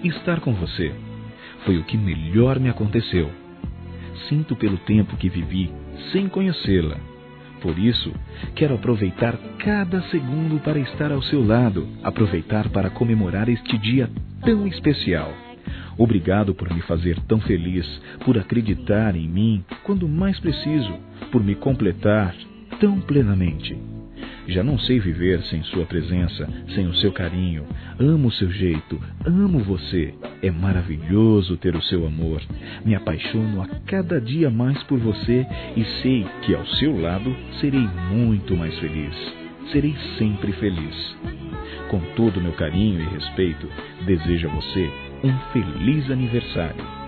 estar com você. Foi o que melhor me aconteceu. Sinto pelo tempo que vivi sem conhecê-la. Por isso, quero aproveitar cada segundo para estar ao seu lado, aproveitar para comemorar este dia tão especial. Obrigado por me fazer tão feliz, por acreditar em mim quando mais preciso, por me completar tão plenamente. Já não sei viver sem sua presença, sem o seu carinho. Amo o seu jeito, amo você. É maravilhoso ter o seu amor. Me apaixono a cada dia mais por você e sei que ao seu lado serei muito mais feliz. Serei sempre feliz. Com todo o meu carinho e respeito, desejo a você um feliz aniversário.